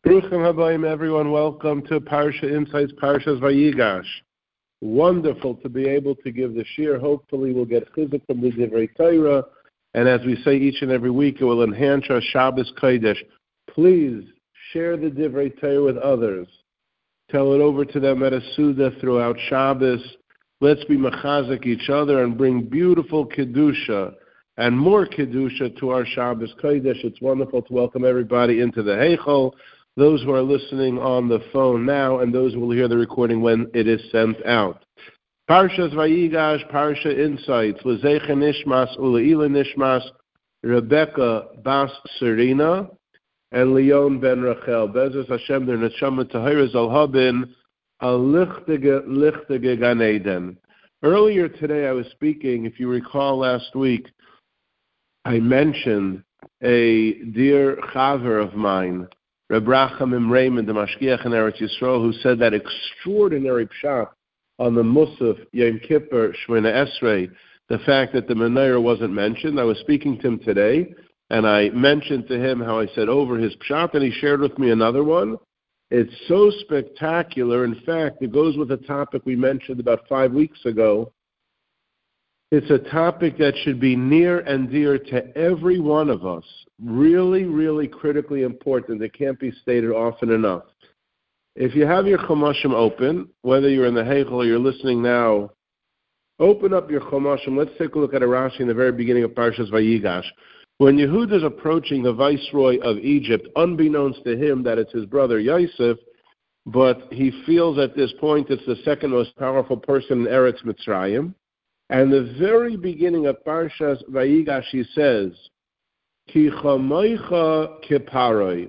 Bruchim Habayim, everyone. Welcome to Parsha Insights, Parshas Vayigash. Wonderful to be able to give the shir. Hopefully we'll get chizuk from the Divrei Torah, and as we say each and every week, it will enhance our Shabbos Kodesh. Please share the Divrei Torah with others. Tell it over to them at a Suda throughout Shabbos. Let's be mechazik each other and bring beautiful Kedusha and more Kedusha to our Shabbos Kodesh. It's wonderful to welcome everybody into the Heichel, those who are listening on the phone now, and those who will hear the recording when it is sent out. Parshas Vayigash, Parsha Insights, L'Zeicha Nishmas, U'Le'ila Nishmas, Rebecca Bas Serena, and Leon Ben Rachel. Bezos Hashem, their Neshama Tahira Zalhabin, Lichtige Gan Eden. Earlier today I was speaking, if you recall last week, I mentioned a dear chaver of mine, Reb Rachamim Raymond, the Mashgiach in Eretz Yisrael, who said that extraordinary pshat on the Musaf, Yom Kippur, Shemona Esrei, the fact that the Menorah wasn't mentioned. I was speaking to him today, and I mentioned to him how I said over his pshat, and he shared with me another one. It's so spectacular. In fact, it goes with a topic we mentioned about 5 weeks ago. It's a topic that should be near and dear to every one of us. Really, really critically important. It can't be stated often enough. If you have your Chumashim open, whether you're in the Heichel or you're listening now, open up your Chumashim. Let's take a look at a Rashi in the very beginning of Parshas Vayigash. When Yehuda is approaching the viceroy of Egypt, unbeknownst to him that it's his brother Yosef, but he feels at this point it's the second most powerful person in Eretz Mitzrayim. And the very beginning of Parshas Vayigash, he says, Ki chamoicha keparoi.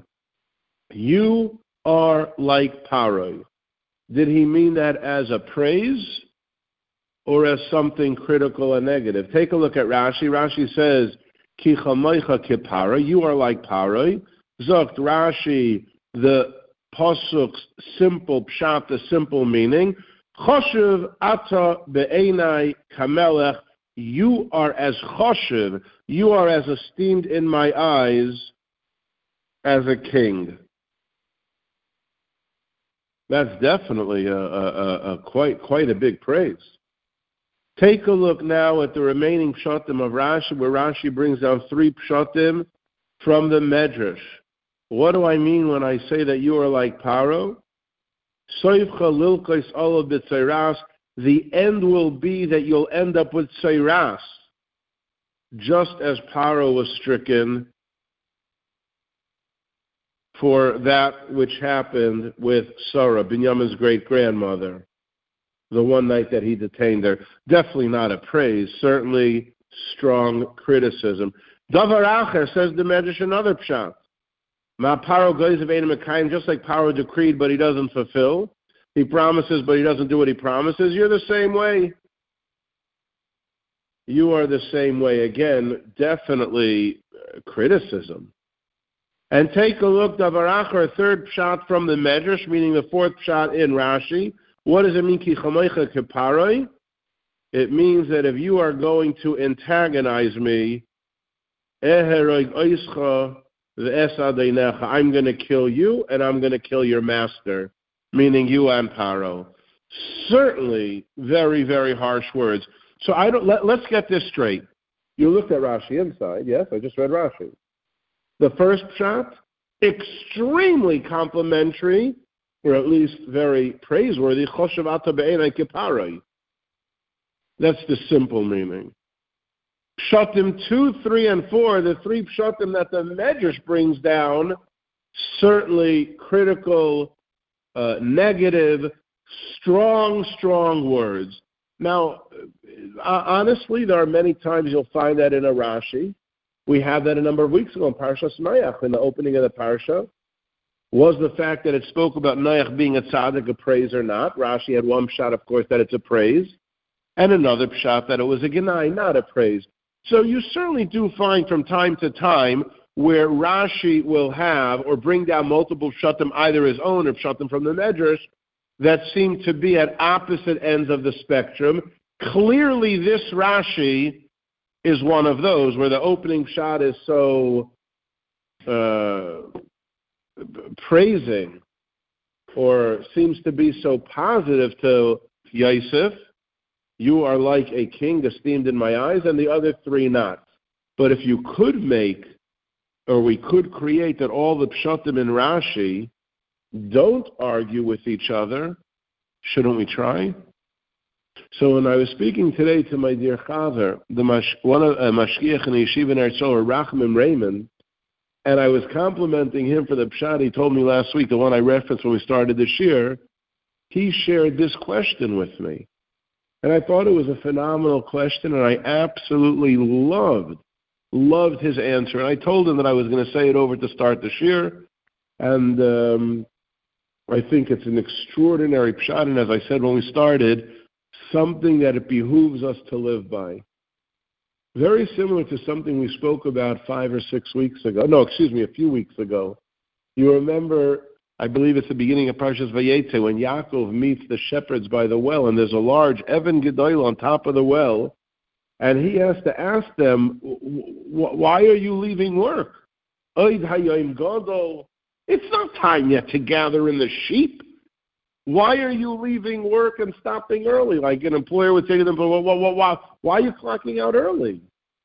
You are like Paroi. Did he mean that as a praise or as something critical and negative? Take a look at Rashi. Rashi says, Ki chamoicha keparoi. You are like Paroi. Zokt Rashi, the pasuk's simple pshat, the simple meaning. Choshev ata be'enai kamelech. You are as choshev, you are as esteemed in my eyes as a king. That's definitely quite a big praise. Take a look now at the remaining pshatim of Rashi, where Rashi brings down 3 pshatim from the Medrash. What do I mean when I say that you are like Paro? Soifcha lilkos olav b'tzeiras. The end will be that you'll end up with Tzeiras, just as Paro was stricken for that which happened with Sarah, Binyamin's great-grandmother, the one night that he detained her. Definitely not a praise, certainly strong criticism. Davar Acher, says the Medrash, another pshat. Ma Paro goes of Einem Ekayim, just like Paro decreed, but he doesn't fulfill. He promises, but he doesn't do what he promises. You're the same way. You are the same way. Again, definitely criticism. And take a look, Davar Acher, a third pshat from the Medrash, meaning the fourth pshat in Rashi. What does it mean, Ki chamoicha keparoi? It means that if you are going to antagonize me, I'm going to kill you, and I'm going to kill your master, meaning you and Paro. Certainly very, very harsh words. So let's get this straight. You looked at Rashi inside. Yes, I just read Rashi. The first pshat, extremely complimentary, or at least very praiseworthy. Choshev ata be'enai keparoi. That's the simple meaning. Pshatim 2, 3, and 4, the 3 pshatim that the Medrash brings down, certainly critical, negative, strong words. Now, honestly, there are many times you'll find that in a Rashi. We had that a number of weeks ago in Parshas Noach, in the opening of the Parsha. Was the fact that it spoke about Noach being a tzaddik a praise or not? Rashi had one pshat, of course, that it's a praise, and another pshat that it was a genai, not a praise. So you certainly do find from time to time where Rashi will have or bring down multiple pshatim, either his own or pshatim from the Medrash, that seem to be at opposite ends of the spectrum. Clearly, this Rashi is one of those where the opening pshat is so praising or seems to be so positive to Yosef, you are like a king esteemed in my eyes, and the other three not. But if you could make, or we could create that all the pshatim in Rashi don't argue with each other, shouldn't we try? So when I was speaking today to my dear Chaver, one of Mashgiach in Yeshiva in Eretz Yisrael, Rachmim Raymond, and I was complimenting him for the pshat he told me last week, the one I referenced when we started this year, he shared this question with me. And I thought it was a phenomenal question, and I absolutely loved his answer. And I told him that I was going to say it over to start this year, and I think it's an extraordinary pshat, and as I said when we started, something that it behooves us to live by. Very similar to something we spoke about 5 or 6 weeks ago. No, excuse me, a few weeks ago. You remember, I believe it's the beginning of Parshas Vayetze, when Yaakov meets the shepherds by the well, and there's a large Evan Gedoyel on top of the well, and he has to ask them, why are you leaving work? It's not time yet to gather in the sheep. Why are you leaving work and stopping early? Like an employer would say to them, why are you clocking out early?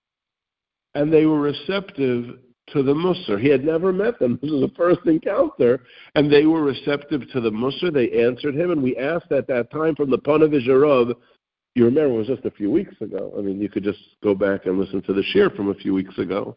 And they were receptive to the Musar. He had never met them. This was a first encounter. And they were receptive to the Musar. They answered him. And we asked at that time from the Panavish Rav, you remember it was just a few weeks ago. I mean, you could just go back and listen to the shir from a few weeks ago.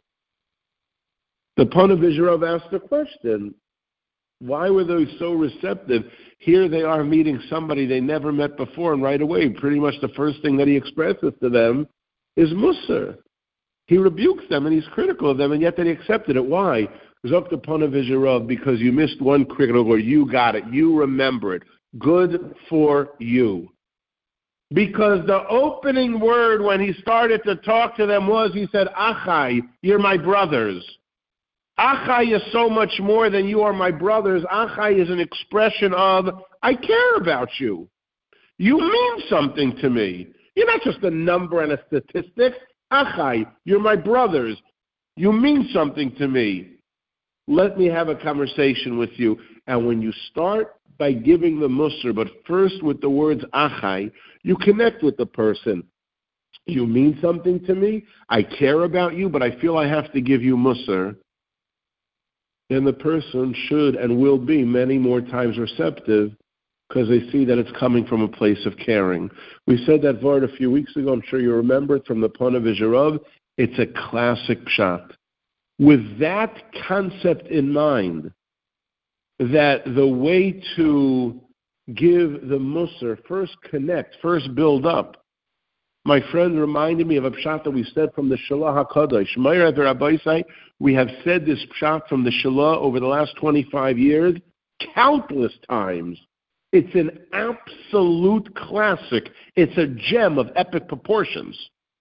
The Panavish Rav asked the question, why were they so receptive? Here they are meeting somebody they never met before, and right away, pretty much the first thing that he expresses to them is Musar. He rebukes them, and he's critical of them, and yet they accepted it. Why? Zok the Panavish Rav, because you missed one critical, or you got it, you remember it. Good for you. Because the opening word when he started to talk to them was, he said, Achai, you're my brothers. Achai is so much more than you are my brothers. Achai is an expression of, I care about you. You mean something to me. You're not just a number and a statistic. Achai, you're my brothers. You mean something to me. Let me have a conversation with you. And when you start by giving the Musar, but first with the words Achai, you connect with the person. You mean something to me. I care about you, but I feel I have to give you Musar. Then the person should and will be many more times receptive because they see that it's coming from a place of caring. We said that word a few weeks ago. I'm sure you remember it from the Panavish Rav. It's a classic pshat. With that concept in mind, that the way to give the Musar, first connect, first build up. My friend reminded me of a pshat that we said from the Shalah HaKadosh. We have said this pshat from the Shalah over the last 25 years countless times. It's an absolute classic. It's a gem of epic proportions.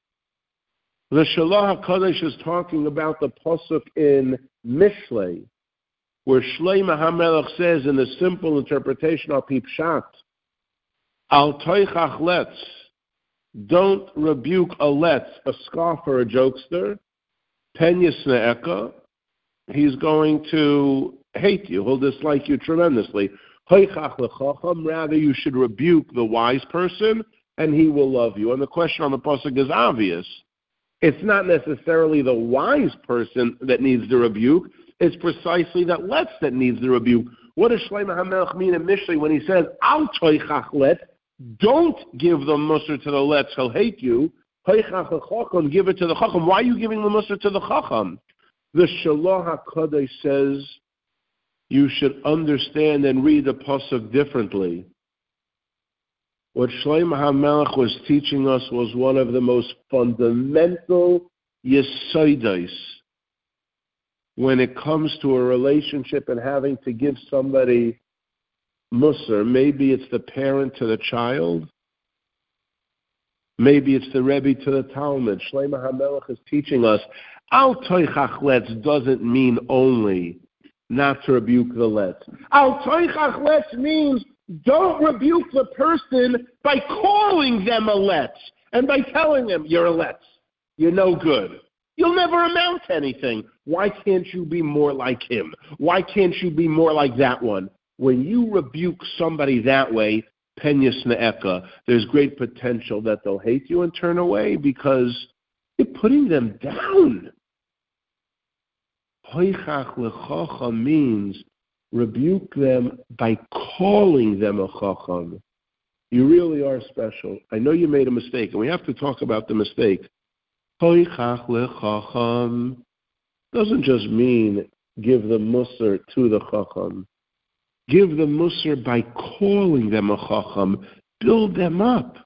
The Shalah HaKadosh is talking about the pasuk in Mishlei, where Shlomo HaMelech says in the simple interpretation of Pshat, Al toichach letz, don't rebuke a letz, a scoffer, a jokester. Pen yisne'eka, he's going to hate you. He'll dislike you tremendously. Hoichach lechacham, rather you should rebuke the wise person, and he will love you. And the question on the pasuk is obvious. It's not necessarily the wise person that needs the rebuke. It's precisely that letz that needs the rebuke. What does Shlomo HaMelech mean in Mishlei when he says, Al toichach letz, don't give the Musar to the letz, he'll hate you. Hoichach lechacham, give it to the chacham. Why are you giving the Musar to the chacham? The Shalah HaKadosh says you should understand and read the pasuk differently. What Shlomo HaMelech was teaching us was one of the most fundamental yesodos when it comes to a relationship and having to give somebody Musar. Maybe it's the parent to the child. Maybe it's the Rebbe to the Talmud. Shlomo HaMelech is teaching us, Al toichach letz doesn't mean only not to rebuke the letz. Al toichach letz means don't rebuke the person by calling them a letz and by telling them you're a letz. You're no good. You'll never amount to anything. Why can't you be more like him? Why can't you be more like that one? When you rebuke somebody that way, Penyas Ne'eka, there's great potential that they'll hate you and turn away because you're putting them down. Hoichach lechocham means rebuke them by calling them a chacham. You really are special. I know you made a mistake, and we have to talk about the mistake. Hoichach lechacham doesn't just mean give the musar to the chacham. Give the musar by calling them a chacham. Build them up.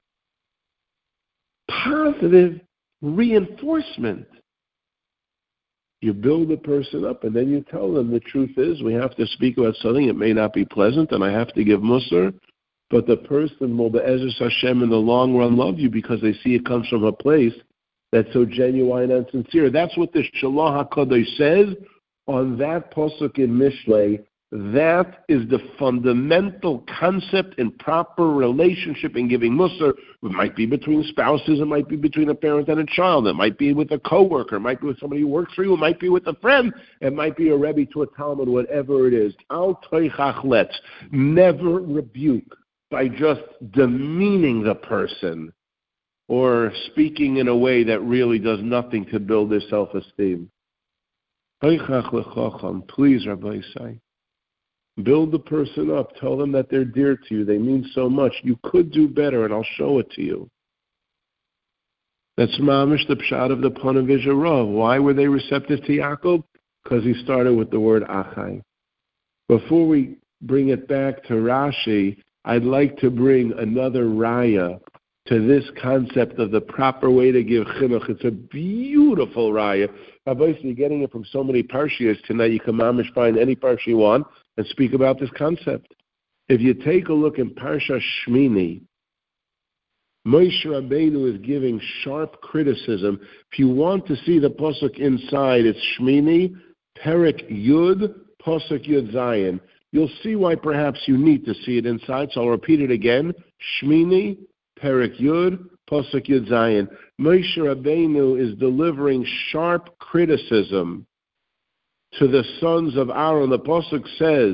Positive reinforcement. You build a person up, and then you tell them the truth is we have to speak about something. It may not be pleasant, and I have to give musar, but the person will, be'ezus Hashem, in the long run love you because they see it comes from a place that's so genuine and sincere. That's what the Shalach HaKadosh says on that pasuk in Mishlei. That is the fundamental concept in proper relationship in giving musar. It might be between spouses, it might be between a parent and a child, it might be with a coworker, it might be with somebody who works for you, it might be with a friend, it might be a rebbe to a Talmud, whatever it is. Al toichach letz, never rebuke by just demeaning the person or speaking in a way that really does nothing to build their self-esteem. Please, Rabbi Isai. Build the person up. Tell them that they're dear to you. They mean so much. You could do better, and I'll show it to you. That's mamish the pshat of the Ponevezh Rav. Why were they receptive to Yaakov? Because he started with the word achai. Before we bring it back to Rashi, I'd like to bring another raya to this concept of the proper way to give chinuch. It's a beautiful raya. Obviously, you're getting it from so many parshiyos tonight. You can mamish find any parsha you want and speak about this concept. If you take a look in Parsha Shmini, Moshe Rabbeinu is giving sharp criticism. If you want to see the pasuk inside, it's Shmini, Perek Yud, pasuk Yud Zayin. You'll see why perhaps you need to see it inside, so I'll repeat it again. Shmini, Perek Yud, pasuk Yud Zayin. Moshe Rabbeinu is delivering sharp criticism to the sons of Aaron. The pasuk says,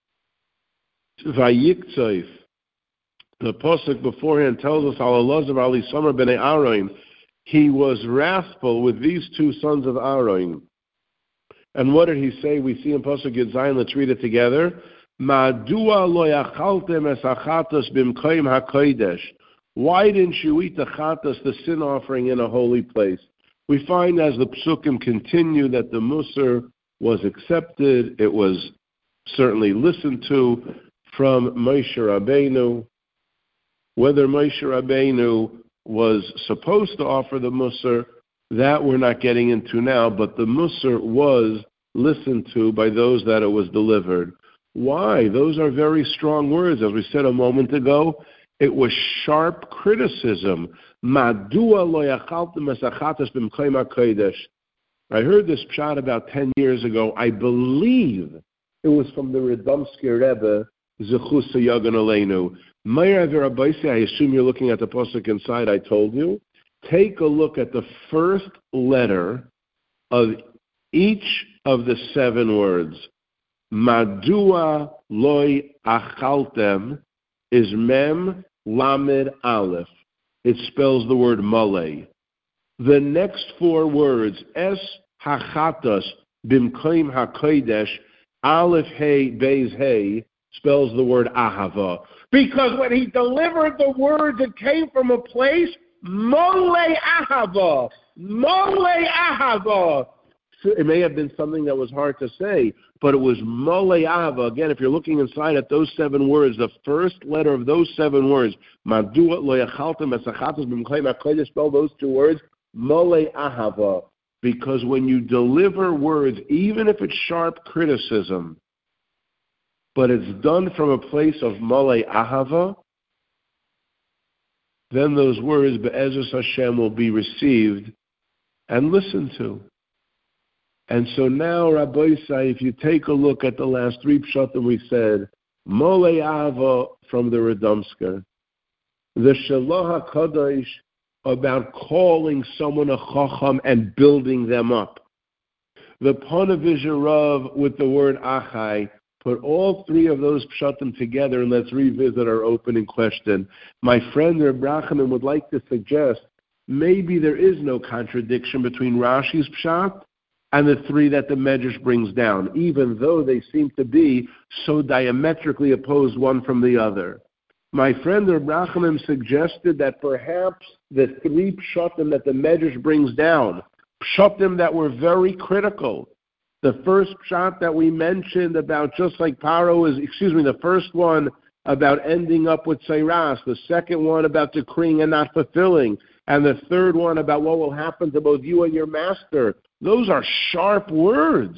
Vayiktzayf. The pasuk beforehand tells us, Al-Elazar Ali Samar b'nei Aaron. He was wrathful with these two sons of Aaron. And what did he say? We see in pasuk Yud Zayin. Let's read it together. Ma'adua lo yachaltem es achatos b'mkoim hakodesh. Why didn't you eat the chatas, the sin offering, in a holy place? We find as the psukim continue that the musar was accepted. It was certainly listened to from Moshe Rabbeinu. Whether Moshe Rabbeinu was supposed to offer the musar, that we're not getting into now, but the musar was listened to by those that it was delivered. Why? Those are very strong words. As we said a moment ago, it was sharp criticism. Madua lo yachaltem es achatas b'mkoim hakodesh. I heard this pshat about 10 years ago. I believe it was from the Radomsker Rebbe, Zechus Yagan Aleinu. Meir Averabaisi, I assume you're looking at the pasuk inside I told you. Take a look at the first letter of each of the 7 words. Madua loy achaltem is mem lamed aleph. It spells the word malay. The next 4 words, es hachatas bimkoim hakodesh, aleph hey beis hey, spells the word ahava. Because when he delivered the words, it came from a place, mole ahava. Mole ahava. It may have been something that was hard to say, but it was mole ahava. Again, if you're looking inside at those 7 words, the first letter of those 7 words, madua lo yachaltem es achatas b'mkoim hakodesh, spell those 2 words, mole ahava. Because when you deliver words, even if it's sharp criticism, but it's done from a place of mole ahava, then those words, be'ezus Hashem, will be received and listened to. And so now, Rabbi Isai, if you take a look at the last 3 pshatim we said, mole ahava from the Radomsker, the Shalach HaKadosh about calling someone a chacham and building them up. The Ponevezher Rav with the word achai put all three of those pshatim together, and let's revisit our opening question. My friend Reb Rachamim would like to suggest maybe there is no contradiction between Rashi's pshat and the three that the Medrash brings down, even though they seem to be so diametrically opposed one from the other. My friend Reb Rachamim suggested that perhaps the three pshatim that the Medrash brings down, pshatim that were very critical. The first pshat that we mentioned about just like Paro is, the first one about ending up with Seiras, the second one about decreeing and not fulfilling, and the third one about what will happen to both you and your master. Those are sharp words.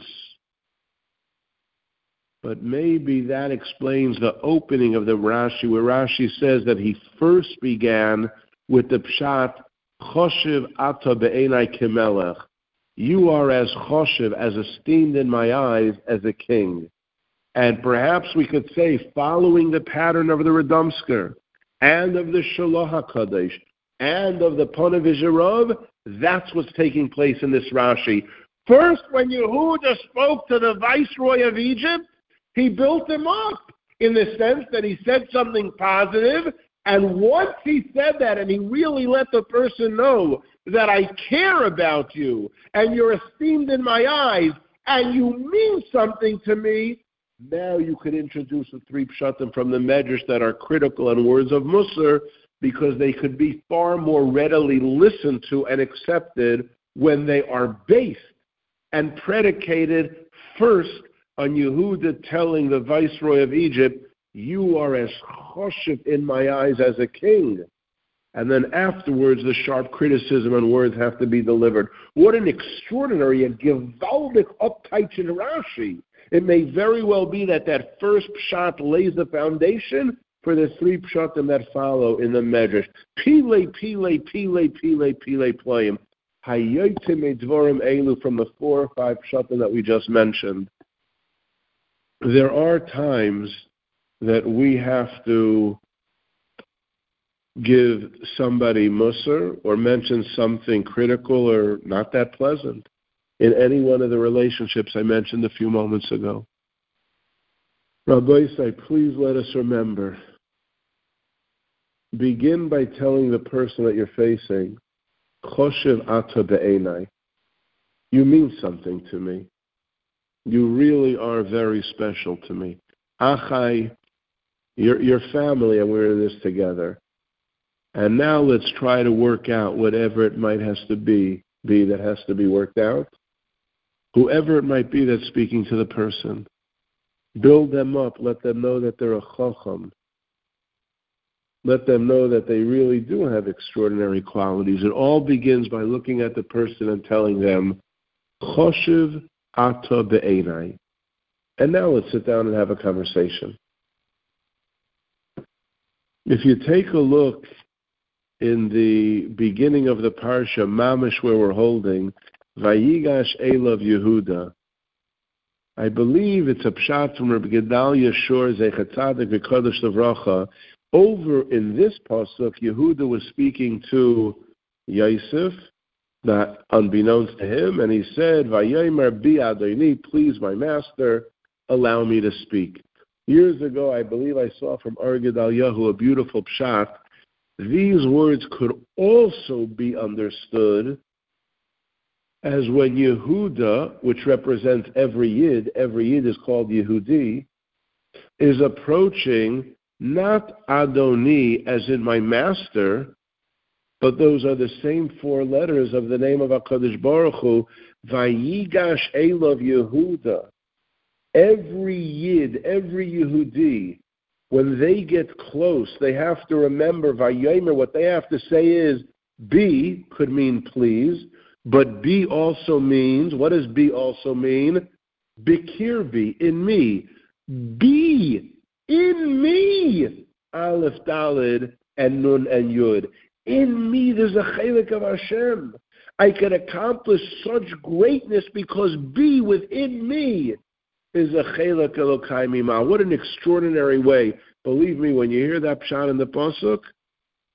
But maybe that explains the opening of the Rashi, where Rashi says that he first began with the pshat, Choshev ata be'enai kemelech. You are as choshev, as esteemed in my eyes, as a king. And perhaps we could say, following the pattern of the Radomsker, and of the Shalach HaKadosh, and of the Ponevezher Rav, that's what's taking place in this Rashi. First, when Yehuda spoke to the viceroy of Egypt, he built him up in the sense that he said something positive, and once he said that, and he really let the person know that I care about you, and you're esteemed in my eyes, and you mean something to me, now you could introduce the three pshatim from the Medrash that are critical and words of Musar, because they could be far more readily listened to and accepted when they are based and predicated first on Yehuda telling the viceroy of Egypt, you are as choshev in my eyes as a king. And then afterwards, the sharp criticism and words have to be delivered. What an extraordinary and gewaldic uptight in Rashi. It may very well be that first pshat lays the foundation for the three pshatim that follow in the Medrash. Pile, pile, pile, pile, pile, ploim. Hayotim edvorim elu, from the 4 or 5 pshatim that we just mentioned. There are times that we have to give somebody musar or mention something critical or not that pleasant in any one of the relationships I mentioned a few moments ago. Rabbi Say, please let us remember, begin by telling the person that you're facing, Choshev ata be'enai, you mean something to me. You really are very special to me. Achai, your family, and we're in this together. And now let's try to work out whatever it might has to be that has to be worked out. Whoever it might be that's speaking to the person, build them up. Let them know that they're a chacham. Let them know that they really do have extraordinary qualities. It all begins by looking at the person and telling them, Choshev ata be'enai. And now let's sit down and have a conversation. If you take a look in the beginning of the parsha, Mamish, where we're holding, Vayigash Elav Yehuda, I believe it's a pshat from Rabbi Gedalia Shor Zecher Tzadik V'Kodesh Livracha. Over in this pasuk, Yehuda was speaking to Yosef, that unbeknownst to him, and he said, Vayomer bi Adoni, please my master, allow me to speak. Years ago, I believe I saw from Or Gedaliyahu a beautiful pshat. These words could also be understood as when Yehuda, which represents every Yid is called Yehudi, is approaching not Adoni as in my master, but those are the same 4 letters of the name of HaKadosh Baruch Hu, Vayigash Elav Yehuda. Every Yid, every Yehudi, when they get close, they have to remember Vayomer. What they have to say is, be could mean please, but be also means, what does be also mean? Bikirbi, in me. Be in me. Aleph Dalid and Nun and Yud. In me there's a chelik of Hashem. I can accomplish such greatness because be within me is a chelik Elokai Mima. What an extraordinary way. Believe me, when you hear that pshat in the pasuk,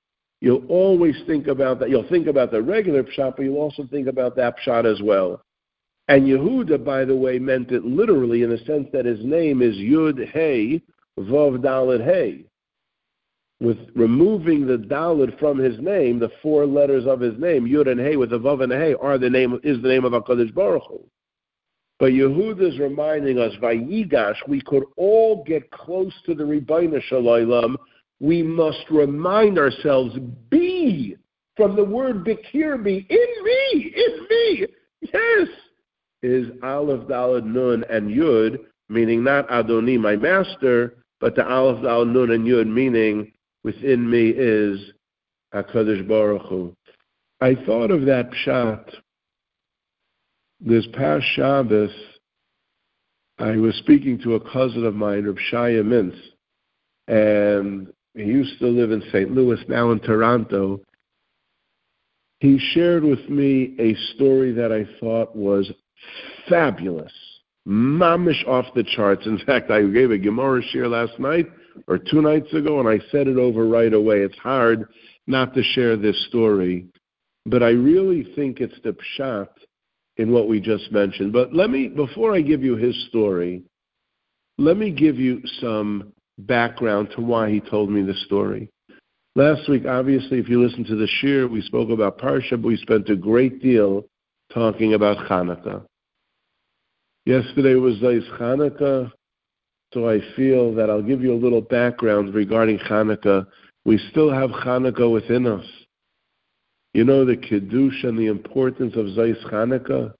you'll always think about that. You'll think about the regular pshat, but you'll also think about that pshat as well. And Yehuda, by the way, meant it literally in the sense that his name is Yud Hey Vav Daled Hey. With removing the Daled from his name, the four letters of his name, Yud and Hey with a Vav and a Hey, is the name of HaKadosh Baruch Hu. But Yehuda is reminding us, Vayigash, we could all get close to the Rebbeinu Shalom. We must remind ourselves, be, from the word Bikir, be, in me, yes, is Aleph, Daled, Nun, and Yud, meaning not Adoni, my master, but the Aleph, Daled, Nun, and Yud, meaning within me is HaKadosh Baruch Hu. I thought of that pshat. This past Shabbos, I was speaking to a cousin of mine, Reb Shaya Mintz, and he used to live in St. Louis, now in Toronto. He shared with me a story that I thought was fabulous, mamish off the charts. In fact, I gave a Gemara share last night or 2 nights ago, and I said it over right away. It's hard not to share this story, but I really think it's the pshat in what we just mentioned. But before I give you his story, let me give you some background to why he told me the story. Last week, obviously, if you listen to the shir, we spoke about Parsha, but we spent a great deal talking about Hanukkah. Yesterday was Zayis Hanukkah, so I feel that I'll give you a little background regarding Hanukkah. We still have Hanukkah within us. You know the Kiddush and the importance of Zayis Hanukkah?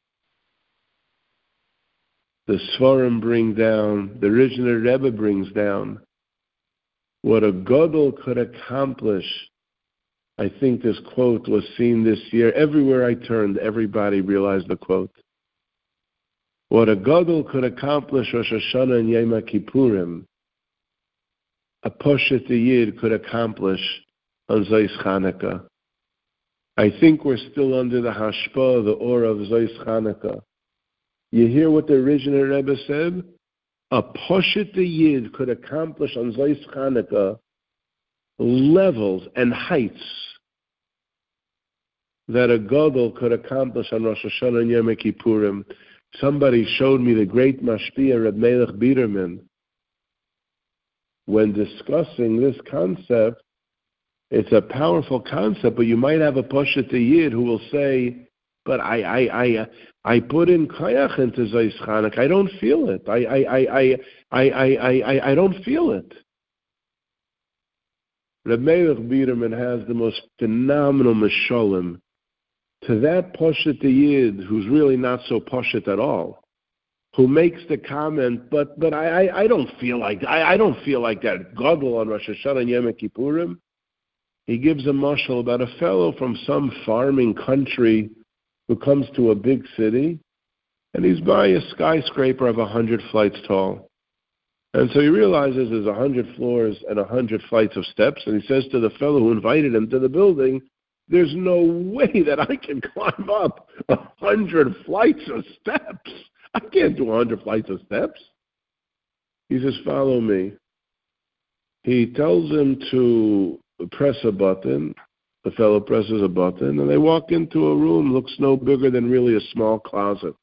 The Sfarim bring down, the Rizhiner Rebbe brings down, what a Gadol could accomplish. I think this quote was seen this year. Everywhere I turned, everybody realized the quote. What a Gadol could accomplish Rosh Hashanah and Yom Kippurim, a Poshet Yid could accomplish on Zayis Hanukkah. I think we're still under the hashpah, the aura of Zayis Hanukkah. You hear what the Rizhiner Rebbe said? A Poshet Yid could accomplish on Zayis Hanukkah levels and heights that a Gadol could accomplish on Rosh Hashanah and Yom Kippurim. Somebody showed me the great Mashpia, Reb Melech Biderman. When discussing this concept, it's a powerful concept, but you might have a Poshet Yid who will say, but I put in Kayach into Zayis Hanukkah. I don't feel it. I don't feel it. Reb Melech Biderman has the most phenomenal Meshalim to that Poshet Yid who's really not so Poshet at all, who makes the comment, but I don't feel like I don't feel like that Gadol on Rosh Hashanah and Yom Kippurim. He gives a mashal about a fellow from some farming country who comes to a big city, and he's by a skyscraper of 100 flights tall. And so he realizes there's 100 floors and 100 flights of steps, and he says to the fellow who invited him to the building, there's no way that I can climb up 100 flights of steps. I can't do 100 flights of steps. He says, follow me. He tells him to press a button. The fellow presses a button, and they walk into a room, looks no bigger than really a small closet.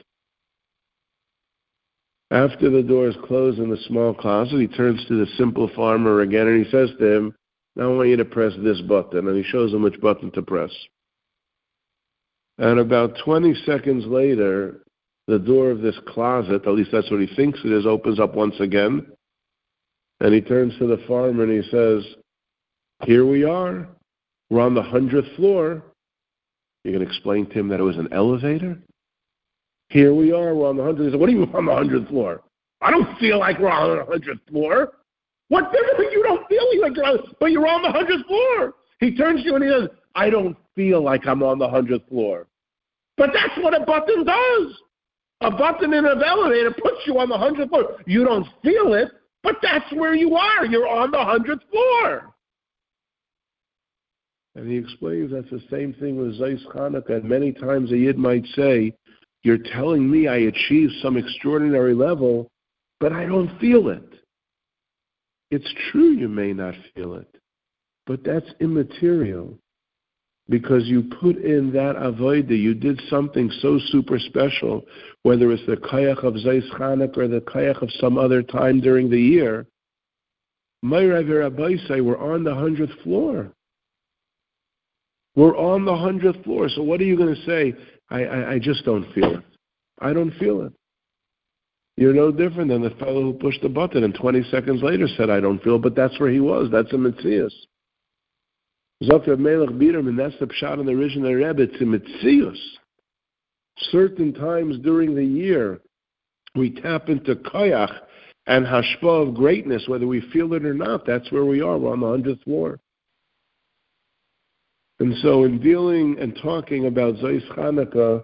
After the door is closed in the small closet, he turns to the simple farmer again, and he says to him, now I want you to press this button, and he shows him which button to press. And about 20 seconds later, the door of this closet, at least that's what he thinks it is, opens up once again, and he turns to the farmer and he says, here we are. We're on the 100th floor. You're going to explain to him that it was an elevator? Here we are. We're on the 100th. He said, what are you on the 100th floor? I don't feel like we're on the 100th floor. What difference? You don't feel like you're on, but you're on the 100th floor. He turns to you and he says, I don't feel like I'm on the 100th floor. But that's what a button does. A button in an elevator puts you on the 100th floor. You don't feel it, but that's where you are. You're on the 100th floor. And he explains that's the same thing with Zayis Hanukkah. And many times a Yid might say, you're telling me I achieved some extraordinary level, but I don't feel it. It's true you may not feel it, but that's immaterial. because you put in that avodah, you did something so super special, whether it's the kayach of Zeis Chanukah or the kayach of some other time during the year. My Rabbi say we're on the 100th floor. We're on the 100th floor. So what are you going to say? I just don't feel it. I don't feel it. You're no different than the fellow who pushed the button and 20 seconds later said, I don't feel it, but that's where he was. That's a Metzius. Zokter Melech Biram, and that's the pshat in the original Rebbe, it's a Metzius. Certain times during the year, we tap into koyach and hashpah of greatness, whether we feel it or not. That's where we are. We're on the 100th floor. And so in dealing and talking about Zeis Chanukah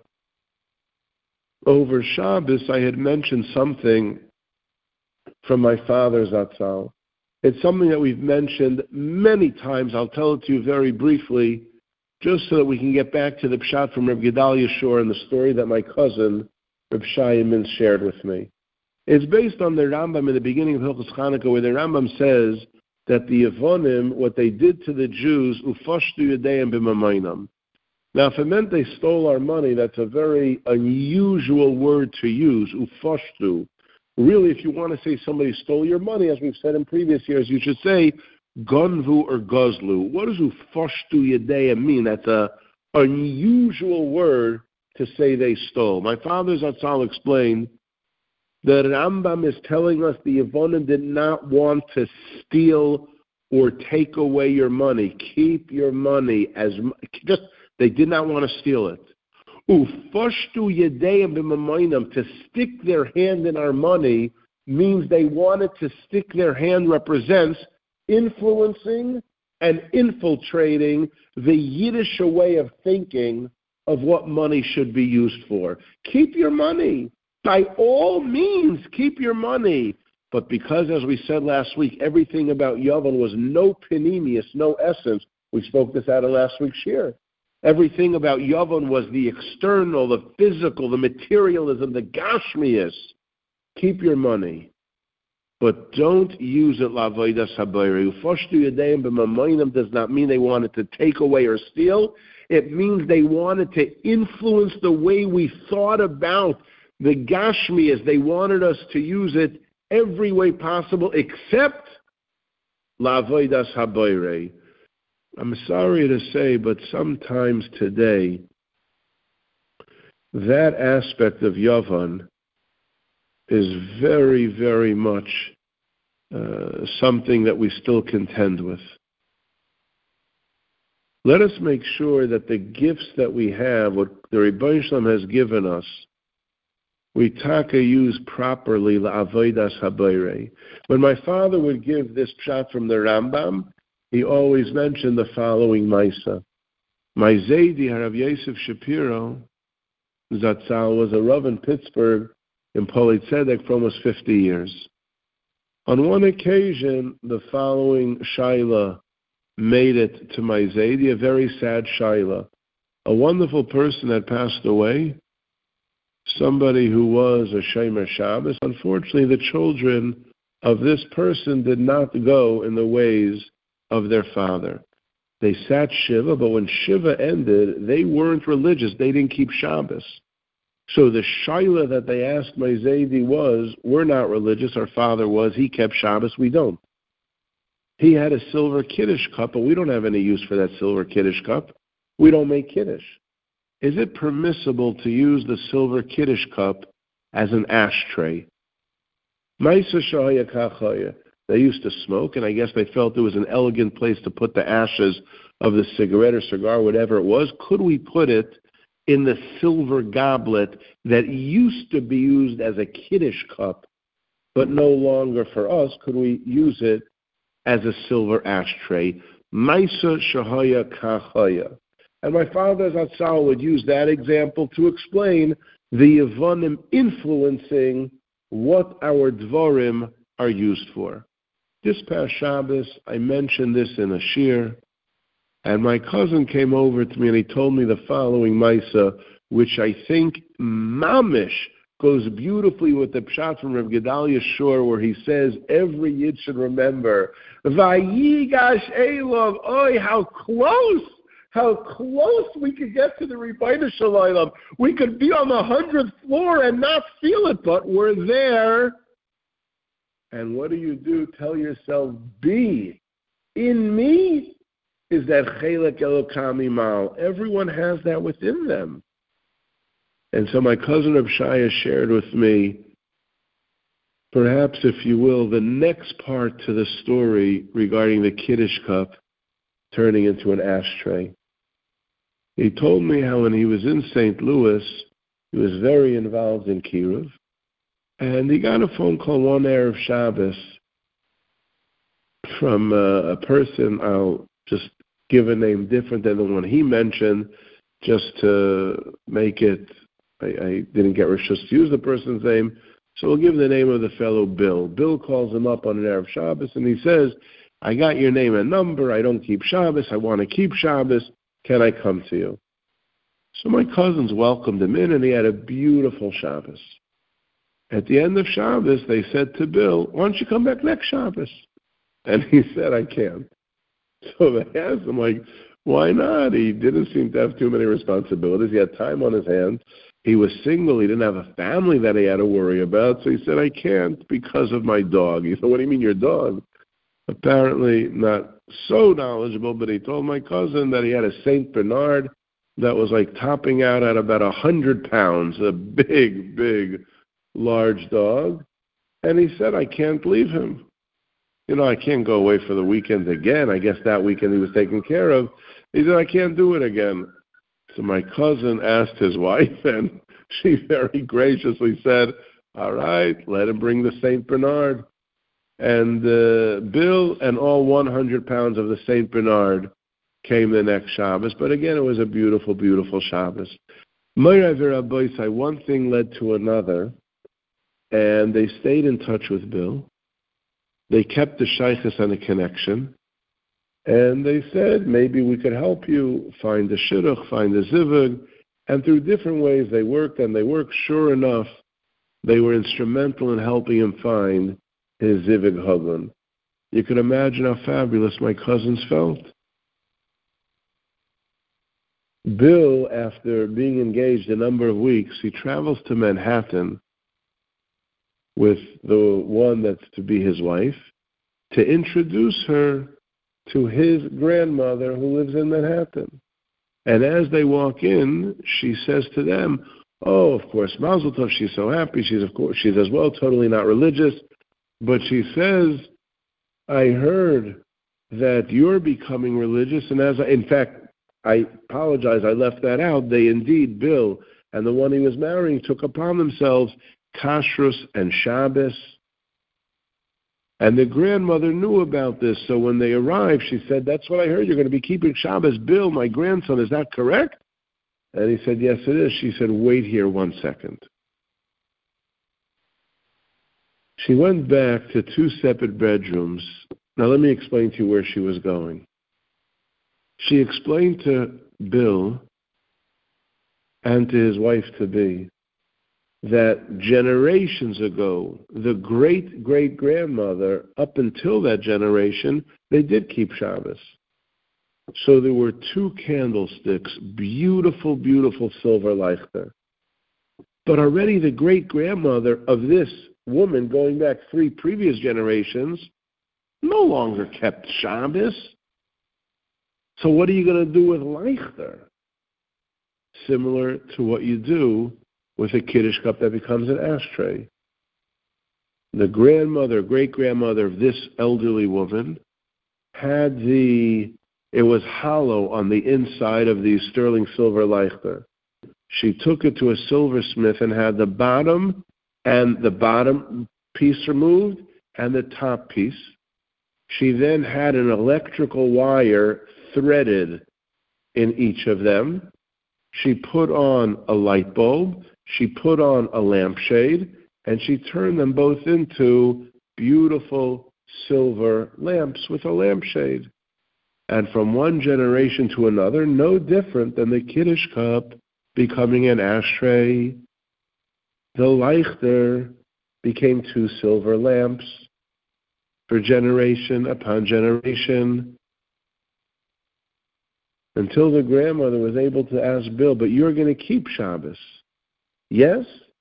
over Shabbos, I had mentioned something from my father Zatzal. It's something that we've mentioned many times. I'll tell it to you very briefly, just so that we can get back to the pshat from Reb Gedalia Shor and the story that my cousin, Reb Shai Mintz, shared with me. It's based on the Rambam in the beginning of Hilchos Chanukah, where the Rambam says that the Yevonim, what they did to the Jews, ufashtu yadeim b'mamayim. Now, if it meant they stole our money, that's a very unusual word to use, ufashtu. Really, if you want to say somebody stole your money, as we've said in previous years, you should say gonvu or gozlu. What does ufashtu yadeim mean? That's an unusual word to say they stole. My father Zatzal explained that Rambam is telling us the Yevonim did not want to steal or take away your money. Keep your money they did not want to steal it. Ufashtu yedeim b'mamayim, to stick their hand in our money means they wanted to stick their hand, represents influencing and infiltrating the Yiddish way of thinking of what money should be used for. Keep your money. By all means, keep your money. But because, as we said last week, everything about Yavon was no panemius, no essence, we spoke this out of last week's shir. Everything about Yavon was the external, the physical, the materialism, the gashmius. Keep your money. But don't use it la'avodas habayri. Ufashtu yadeim b'mamayim does not mean they wanted to take away or steal. It means they wanted to influence the way we thought about the gashmias. They wanted us to use it every way possible except la'avodas habayri. I'm sorry to say, but sometimes today, that aspect of Yavon is very, very much something that we still contend with. Let us make sure that the gifts that we have, what the Rebbeinu Shalom has given us, we taka use properly la'avodas habayre. When my father would give this pshat from the Rambam, he always mentioned the following Maisa. My Zaidi, Harav Yosef Shapiro, Zatzal, was a Rav in Pittsburgh in Poli Tzedek for almost 50 years. On one occasion, the following Shaila made it to my Zaidi, a very sad Shaila. A wonderful person had passed away, somebody who was a Shomer Shabbos. Unfortunately, the children of this person did not go in the ways of their father. They sat Shiva, but when Shiva ended, they weren't religious. They didn't keep Shabbos. So the Shaila that they asked my Zaidi was, we're not religious. Our father was. He kept Shabbos. We don't. He had a silver Kiddush cup, but we don't have any use for that silver Kiddush cup. We don't make Kiddush. Is it permissible to use the silver Kiddush cup as an ashtray? Maisa Shahaya Kachaya. They used to smoke, and I guess they felt it was an elegant place to put the ashes of the cigarette or cigar, whatever it was. Could we put it in the silver goblet that used to be used as a Kiddush cup, but no longer for us? Could we use it as a silver ashtray? Maisa Shahaya Kachaya. And my father Zatzal would use that example to explain the Yevonim influencing what our Dvarim are used for. This past Shabbos, I mentioned this in a shir, and my cousin came over to me and he told me the following Maisa, which I think mamish goes beautifully with the pshat from Reb Gedalia Shor, where he says every Yid should remember, Vayigash Elov, oy, how close how close we could get to the Ribono Shel Olam. We could be on the 100th floor and not feel it, but we're there. And what do? Tell yourself, be. In me is that Chelek Elokami Mal. Everyone has that within them. And so my cousin Reb Shaya shared with me, perhaps, if you will, the next part to the story regarding the Kiddush cup turning into an ashtray. He told me how when he was in St. Louis, he was very involved in Kiruv, and he got a phone call one Erev Shabbos from a person. I'll just give a name different than the one he mentioned, just to make it, I didn't get Rishus to use the person's name, so we'll give the name of the fellow Bill. Bill calls him up on an Erev Shabbos, and he says, I got your name and number, I don't keep Shabbos, I want to keep Shabbos, can I come to you? So my cousins welcomed him in, and he had a beautiful Shabbos. At the end of Shabbos, they said to Bill, why don't you come back next Shabbos? And he said, I can't. So they asked him, like, why not? He didn't seem to have too many responsibilities. He had time on his hands. He was single. He didn't have a family that he had to worry about. So he said, I can't because of my dog. He said, what do you mean your dog? Apparently not so knowledgeable, but he told my cousin that he had a St. Bernard that was like topping out at about 100 pounds, a big, big, large dog. And he said, I can't leave him. I can't go away for the weekend again. I guess that weekend he was taken care of. He said, I can't do it again. So my cousin asked his wife, and she very graciously said, all right, let him bring the St. Bernard. And Bill and all 100 pounds of the St. Bernard came the next Shabbos. But again, it was a beautiful, beautiful Shabbos. One thing led to another, and they stayed in touch with Bill. They kept the shaykhus and the connection, and they said, maybe we could help you find the shidduch, find the zivug, and through different ways they worked, and they worked. Sure enough, they were instrumental in helping him find his zivug hagun. You can imagine how fabulous my cousins felt. Bill, after being engaged a number of weeks, he travels to Manhattan with the one that's to be his wife, to introduce her to his grandmother who lives in Manhattan. And as they walk in, she says to them, oh, of course, Mazel Tov, she's so happy. She's as well totally not religious. But she says, I heard that you're becoming religious. And in fact, I apologize, I left that out. They indeed, Bill and the one he was marrying, took upon themselves Kashrus and Shabbos. And the grandmother knew about this, so when they arrived, she said, that's what I heard, you're going to be keeping Shabbos. Bill, my grandson, is that correct? And he said, yes, it is. She said, wait here 1 second. She went back to 2 separate bedrooms. Now let me explain to you where she was going. She explained to Bill and to his wife-to-be that generations ago, the great-great-grandmother, up until that generation, they did keep Shabbos. So there were 2 candlesticks, beautiful, beautiful silver leichter. But already the great-grandmother of this woman, going back 3 previous generations, no longer kept Shabbos. So what are you going to do with leichter? Similar to what you do with a Kiddush cup that becomes an ashtray. The grandmother, great-grandmother of this elderly woman had it was hollow on the inside of the sterling silver leichter. She took it to a silversmith and had the bottom piece removed and the top piece. She then had an electrical wire threaded in each of them. She put on a light bulb. She put on a lampshade, and she turned them both into beautiful silver lamps with a lampshade. And from one generation to another, no different than the Kiddush cup becoming an ashtray, the leichter became 2 silver lamps for generation upon generation. until the grandmother was able to ask Bill, but you're going to keep Shabbos, yes?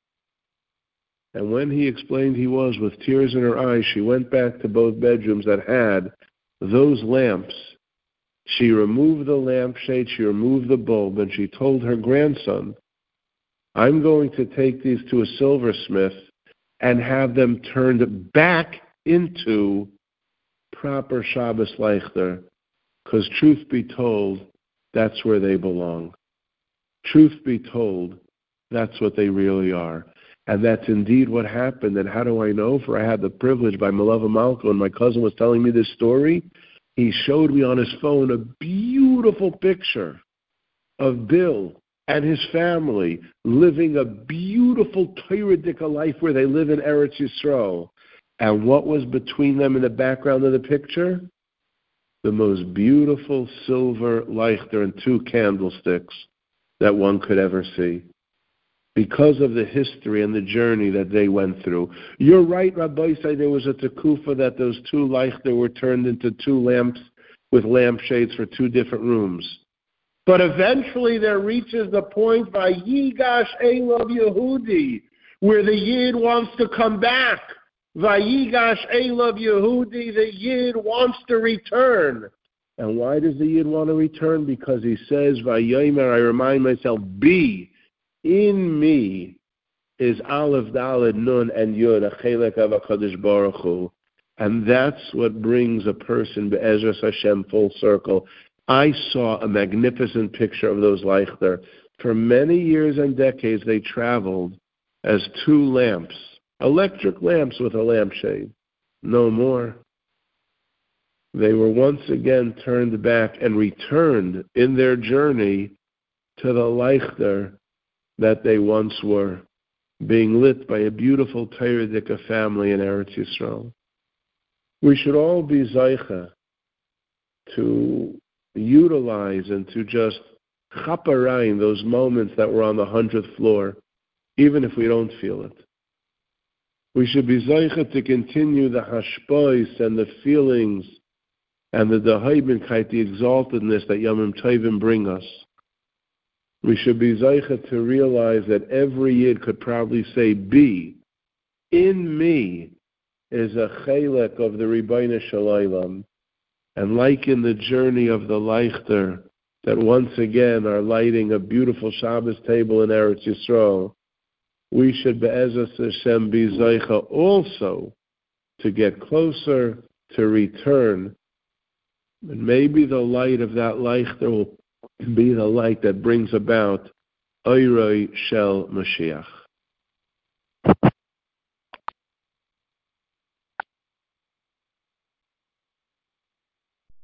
And when he explained he was, with tears in her eyes, she went back to both bedrooms that had those lamps. She removed the lampshade, she removed the bulb, and she told her grandson, I'm going to take these to a silversmith and have them turned back into proper Shabbos Leichter, because truth be told, that's where they belong. Truth be told, that's what they really are. And that's indeed what happened. And how do I know? For I had the privilege by Malava Malko, and my cousin was telling me this story. He showed me on his phone a beautiful picture of Bill and his family living a beautiful Torah-dika life where they live in Eretz Yisrael. And what was between them in the background of the picture? The most beautiful silver Leichter and 2 candlesticks that one could ever see, because of the history and the journey that they went through. You're right, Rabbi said there was a tekufa that those 2 Leichter were turned into 2 lamps with lampshades for 2 different rooms. But eventually there reaches the point by Yigash Elav Yehudi, where the Yid wants to come back. Vayigash Elav Yehudi, the Yid wants to return. And why does the Yid want to return? Because he says, Vayomer, I remind myself, be in me is Aleph, Daled, Nun, and Yud, a chelek of HaKadosh Baruch Hu. And that's what brings a person, Be'ezras Hashem, full circle. I saw a magnificent picture of those Leichter. For many years and decades, they traveled as 2 lamps, electric lamps with a lampshade. No more. They were once again turned back and returned in their journey to the Leichter that they once were, being lit by a beautiful Torah-dika family in Eretz Yisrael. We should all be Zaycha to utilize and to just chaparayim those moments that were on the 100th floor, even if we don't feel it. We should be Zaycha to continue the hashpos and the feelings and the dehaibenkeit, the exaltedness that Yomim Tovim bring us. We should be Zaycha to realize that every Yid could probably say, be, in me is a chelek of the Ribono Shel Olam. And like in the journey of the Leichter, that once again are lighting a beautiful Shabbos table in Eretz Yisrael, we should Be'ezras Hashem be Zaycha also to get closer, to return. And maybe the light of that Leichter will be the light that brings about Oiroi Shel Mashiach.